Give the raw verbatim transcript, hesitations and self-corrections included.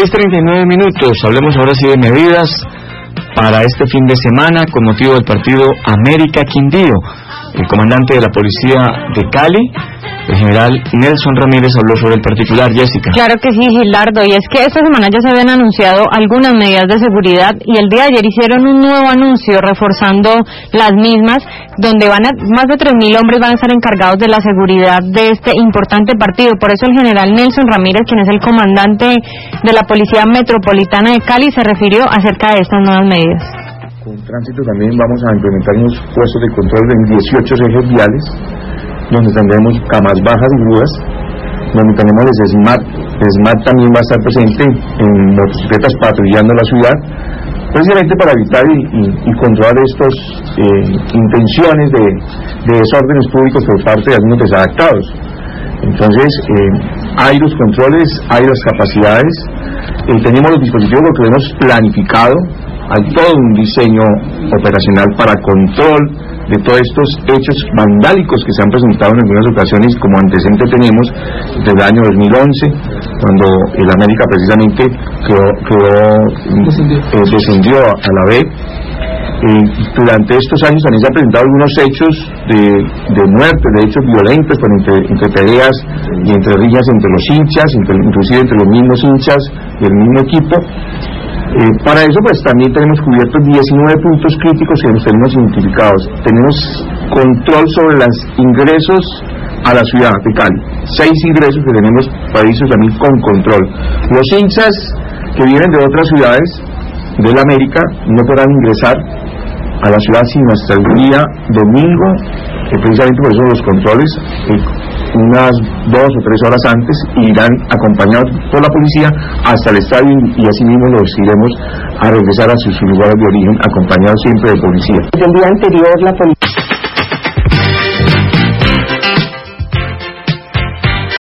seis treinta y nueve minutos, hablemos ahora sí de medidas para este fin de semana con motivo del partido América Quindío. El comandante de la policía de Cali, el general Nelson Ramírez, habló sobre el particular. Jessica. Claro que sí, Gilardo, y es que esta semana ya se habían anunciado algunas medidas de seguridad y el día de ayer hicieron un nuevo anuncio reforzando las mismas, donde van a, más de tres mil hombres van a estar encargados de la seguridad de este importante partido. Por eso el general Nelson Ramírez, quien es el comandante de la Policía Metropolitana de Cali, se refirió acerca de estas nuevas medidas. Con tránsito también vamos a implementar unos puestos de control en dieciocho ejes viales, donde tendremos camas bajas y grúas, donde tenemos el SMAT. El SMAT también va a estar presente en motocicletas patrullando la ciudad, precisamente para evitar y, y, y controlar estas eh, intenciones de, de desórdenes públicos por parte de algunos desadaptados. Entonces, eh, hay los controles, hay las capacidades, eh, tenemos los dispositivos que hemos planificado, hay todo un diseño operacional para control de todos estos hechos vandálicos que se han presentado en algunas ocasiones. Como antecedente tenemos desde el año dos mil once, cuando el América precisamente quedó, quedó descendió, eh, descendió a la B. Eh, durante estos años también se han presentado algunos hechos de, de muerte, de hechos violentos, pues, entre, entre peleas y entre riñas entre los hinchas, entre, inclusive entre los mismos hinchas del mismo equipo. Eh, para eso pues también tenemos cubiertos diecinueve puntos críticos que los tenemos identificados. Tenemos control sobre los ingresos a la ciudad de Cali, seis ingresos que tenemos previstos también con control. Los hinchas que vienen de otras ciudades del América no podrán ingresar a la ciudad sino hasta el día domingo, eh, precisamente por eso los controles, eh, unas dos o tres horas antes, irán acompañados por la policía hasta el estadio y así mismo los iremos a regresar a sus lugares de origen acompañados siempre de policía. El día anterior la policía